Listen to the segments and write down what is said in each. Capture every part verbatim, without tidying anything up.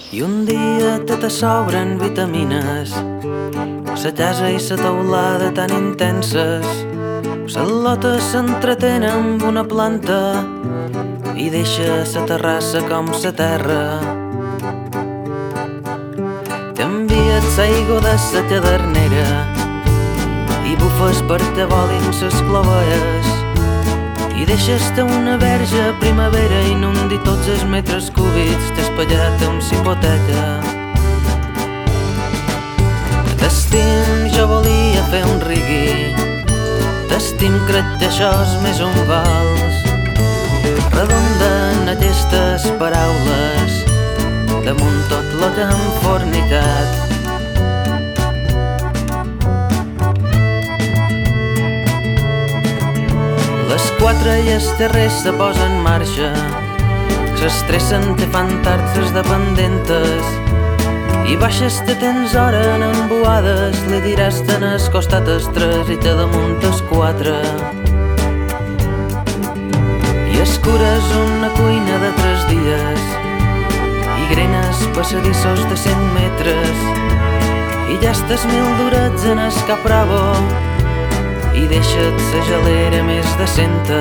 I un dia te te sobren vitamines, la casa i la teulada tan intenses, la lota s'entretén amb una planta i deixa la terrassa com la terra. T'envies l'aigua de la cadernera i bufes perquè volin ses clovelles i deixes-te una verge a primavera i inundi tots els metres cúbics t'espallat amb cipoteca. T'estim, jo volia fer un rigui, t'estim, crec que això és més un vals. Redonden aquestes paraules damunt tot lo que hem fornicat. Les quatre i els terrers se posen en marxa, s'estressen, te fan tard les dependentes i baixes te tens hora en embuades, li diràs ten el costat els tres i te damunt els quatre. I escures una cuina de tres dies i grenes passadissos de cent metres i llastes mil durets en el capravo i deixa't la gelera més decenta.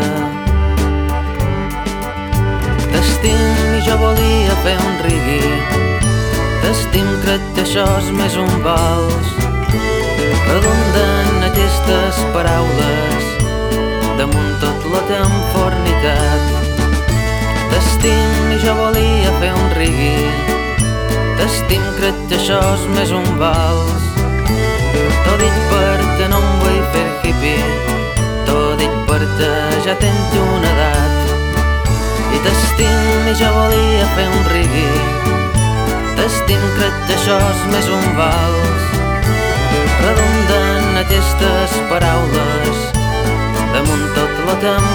T'estim i jo volia fer un rigui, t'estim, crec que això és més un vals. Redonden aquestes paraules damunt tot lo que hem fornicat. T'estim i jo volia fer un rigui, t'estim, crec que això és més un vals. T'ho dic perquè no em vull fer hippie, t'ho dic perquè ja tens una edat. I t'estim i jo volia fer un rigui, t'estim, crec que això és més un vals. Redonden aquestes paraules damunt tot lo que hem